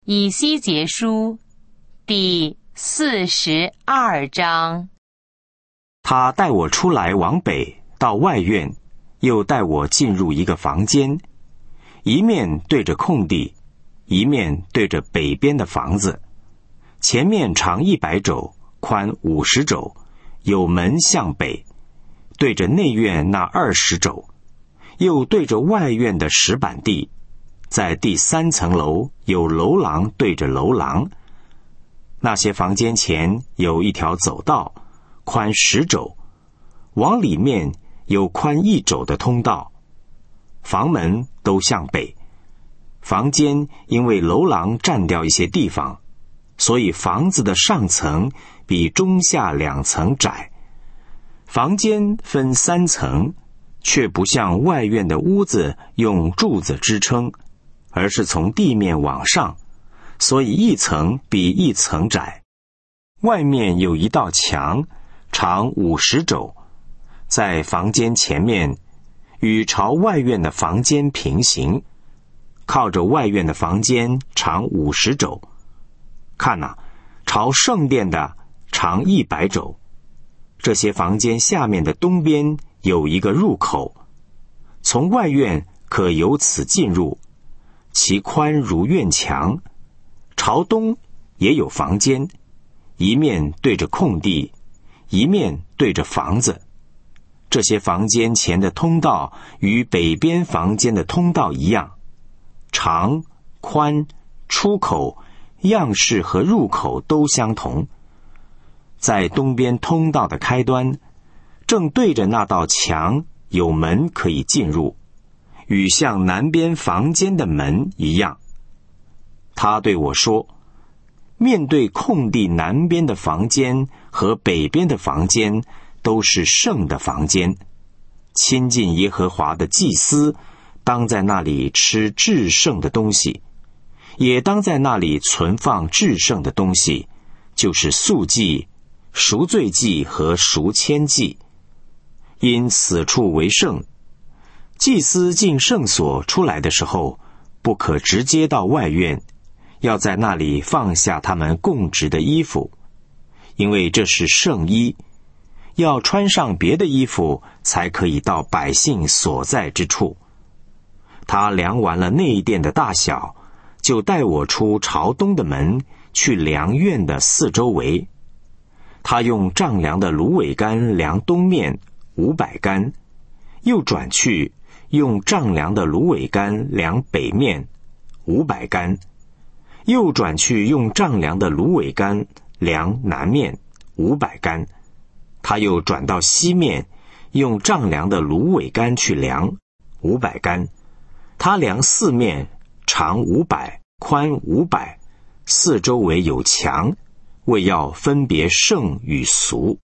以西结书第42章。 他带我出来往北，到外院，又带我进入一个房间，一面对着空地，一面对着北边的房子，前面长100肘，宽50肘，有门向北，对着内院那20肘，又对着外院的石板地，在第3层楼有楼廊对着楼廊。那些房间前有一条走道，宽10肘，往里面有宽1肘的通道，房门都向北。房间因为楼廊占掉一些地方，所以房子的上层比中下2层窄。房间分3层，却不像外院的屋子用柱子支撑，而是从地面往上，所以一层比一层窄。外面有一道墙，长50肘，在房间前面，与朝外院的房间平行，靠着外院的房间长50肘。看哪，朝圣殿的长100肘。这些房间下面的东边有一个入口，从外院可由此进入，其宽如院墙。朝东也有房间，一面对着空地，一面对着房子。这些房间前的通道与北边房间的通道一样，长、宽、出口、样式和入口都相同。在东边通道的开端，正对着那道墙有门可以进入，与像南边房间的门一样。他对我说，面对空地南边的房间和北边的房间都是圣的房间，亲近耶和华的祭司当在那里吃至圣的东西，也当在那里存放至圣的东西，就是素祭、赎罪祭和赎愆祭。因此处为圣，祭司进圣所出来的时候，不可直接到外院，要在那里放下他们供职的衣服，因为这是圣衣，要穿上别的衣服才可以到百姓所在之处。他量完了内殿的大小，就带我出朝东的门，去量院的四周围。他用丈量的芦苇杆量东面500杆，又转去用丈量的芦苇杆量北面500杆，又转去用丈量的芦苇杆量南面500杆。他又转到西面，用丈量的芦苇杆去量500杆。他量四面，长500，宽500，四周围有墙，为要分别圣与俗。